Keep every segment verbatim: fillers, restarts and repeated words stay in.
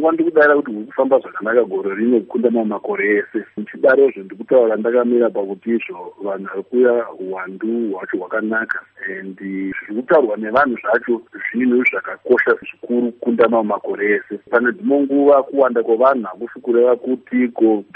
nguva ndikudara kuti uri kufamba zvakanaka gore rino kukunda mamakore ese. Ndichidarozvo ndikutaura ndakamira pakuti izvo vanhu vari kuuya uwandu hwacho hwakanaka, and zviri kutaurwa nevanhu zvacho zvinhu zvakakosha zvikuru kukunda mamakore ese. Pane dzimwe nguva kuwanda kwevanhu hakusi kureva kuti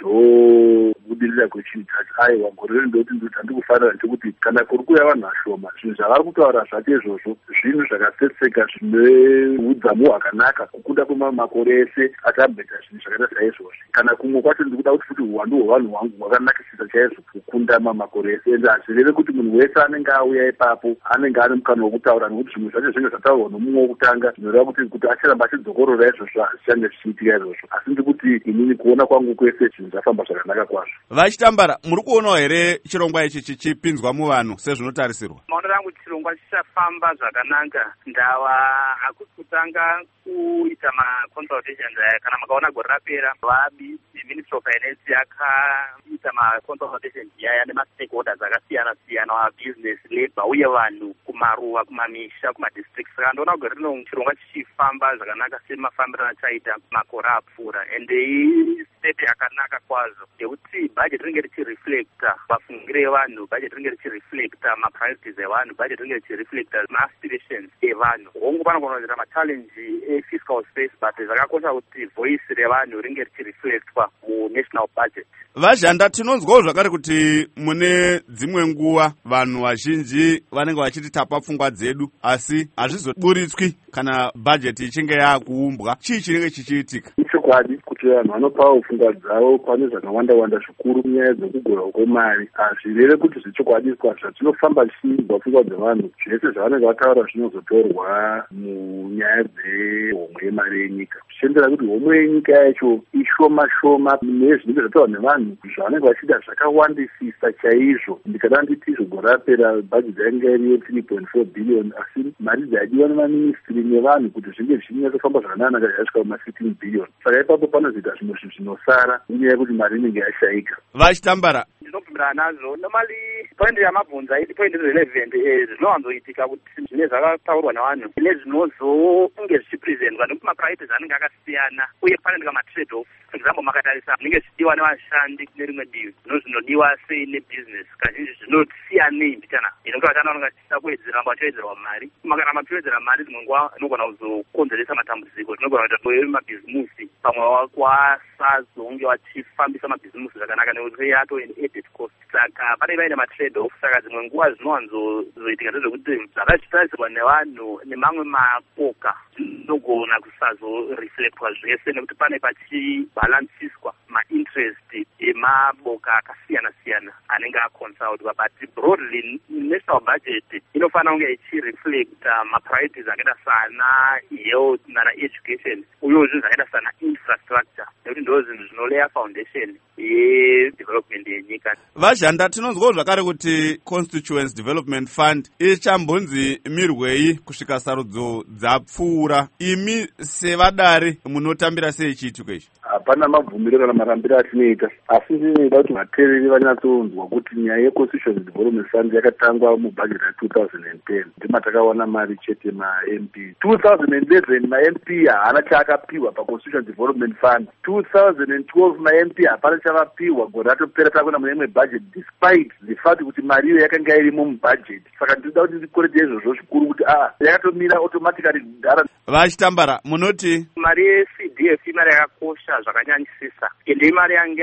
kubudirira kwechinhu chacho. Aiwa, gore rino ndoti ndoti handikufanira ndekuti kana kuri kuuya vanhu vashoma, zvinhu zvavari kutaura zvacho izvozvo zvinhu zvakatsetseka zvine udzamu hwakanaka kukunda kwemamakore ese atabheta zvinhu zvakaita saizvozvo. Kana kumwe kwacho ndikuda kuti futi uwandu hwevanhu hwangu hwakanakisisa chaizvo kukunda mamakore ese, ende hazvireve kuti munhu wese anenge auya ipapo anenge ane mukana wokutaura, nekuti zvimwe zvacho zvinenge zvataurwa nomumwe wokutanga zvinoreva kuti kuti achiramba achidzokorora izvozvo zvichange zvichiitika izvozvo. Asi ndikuti inini kuona kwangu kwese zvinhu zvafamba zvakanaka kwazvo. Vachitambara, muri kuonawo here chirongwa ichi chichipinzwa muvanhu sezvinotarisirwa? Maonero angu chirongwa chichafamba zvakanaka. Ndava hakusi kutanga kuita maconsultations aya. Kana makaona gore rapera vabi Ministry of Finance yakaita maconsultations aya nemastakeholders akasiyana siyana, business, labor, uye vanhu kumaruwa, kumamisha, kumadistricts. Saka ndoona gore rino chirongwa chichifamba zvakanaka semafambiro achaita makore apfuura, ende step yakanaka kwazvo yekuti budget ringe richireflecta mafungiro evanhu, budget ringe richireflecta mapriorities evanhu, budget ringe richireflecta maaspirations evanhu. Hongu panokonzera machallenge efiscal space, but zvakakosha kuti voice revanhu ringe richireflectwa munational budget. Vazhanda, tinonzwawo zvakare kuti mune dzimwe nguva vanhu vazhinji vanenge vachiti tapa pfungwa dzedu, asi hazvizoburitswi kana bhajeti ichinge yakuumbwa. Chii chinenge chichiitika? Ichokwadi kuti vanhu vanopawo pfungwa dzavo pane zvakawanda-wanda zvikuru munyaya dzokugura kwemari. Hazvireve kuti zvichokwadiswa zvatinofamba tichiimbwa pfungwa dzevanhu, zvese zvavanenge vataura zvinozotorwa munyaya dzehomwe yemari yenyika. Zvichiendera kuti homwe yenyika yacho ishoma-shoma nezvinenge zvataurwa nevanhu zvavanenge vachida zvakawandisisa chaizvo. Ndikada nditi izvo gore rapera bhajeti yainge iriyo three point four billion, asi mari dzaidiwa nemaministri nevanhu kuti zvinge zvichinyatofamba zvakanaka zvasvika kuma fifteen billion. Saka ipapo panozoita zvimwe zvinhu zvinosara inyaya yekuti mari inenge yashaika. Vachitambara, ndinobvumirana nazvo. Normally point yamabvunza point relevant zvinowanzoitika kuti zvine zvakataurwa nevanhu nezvinozonge zvichipresentwa, nekuti mapriorities anenge akasiyana uye pane matrade off. For example, makatarisa zvinenge zvichidiwa nevashandi kune rimwe divi zvino zvinodiwa sei nebusiness, kazhinji zvinosiyanei mbitana. Inokuti vashandi vanenge vachichida kuwedzerwa vachawedzerwa mari. Kana machiwedzera mari dzimwe nguva inogona kuzokonzeresa matambudziko. Zvinogona kuita mabhizimusi pamwe wasazonge vachifambisa mabhizimusi zvakanaka nekuti yato added cost. Saka pane vaine matrade off. Saka dzimwe nguva zvinowanzozoitika ndezvekuti zvakachitarisirwa nevanhu nemamwe mapoka zvinogona kusazoreflectwa zvese, nekuti pane pachibalansiswa mainterest emaboka akasiyana-siyana anenge aconsultwa. But broadly national budget inofanira kunge ichireflecta mapriorities akaita sana health nana education, uyewo zvinhu zvakaita sana infrastructure, nekuti ndo zvinhu zvinoleya foundation yedevelopment yenyika. Vazhanda, tinonzwawo zvakare kuti Constituency Development Fund ichambonzi mirwei kusvika sarudzo dzapfuura. Imi sevadare munotambira sei chiitiko ichi? Hapana mabvumiriro kana marambiro atinoita, asi ndinoda kuti vateereri vanyatsonzwa kuti nyaya yeConstituency Development Fund yakatangwa mubhajeti ra two thousand ten. Ndimatakawana mari chete ma-M P. two thousand eleven ma-M P haana chaakapiwa paConstituency Development Fund. two thousand twelve ma-M P hapana chavapiwa. Gore ratopera takuenda mune imwe budget despite the fact kuti mari iyo yakanga irimo mubudget. Saka ndinoda kuti ndikorete izvozvo zvikuru kuti ah yakatomira automatically. Vachitambara, munoti mari ye-C D F imari yakakosha zvakanyanyisisa, ende imari yanga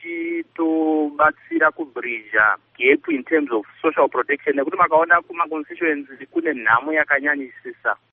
ichitobatsira kubridja gap in terms of social protection, nekuti makaona kuma constituencies kune nhamo yakanyanyisisa